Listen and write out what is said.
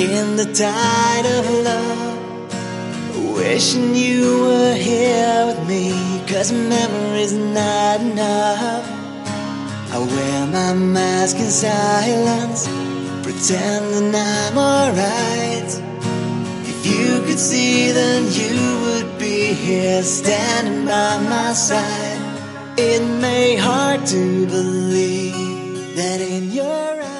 In the tide of love, wishing you were here with me, 'cause memory's not enough. I wear my mask in silence, pretending I'm alright. If you could see, then you would be here, standing by my side. It may hard to believe that in your eyes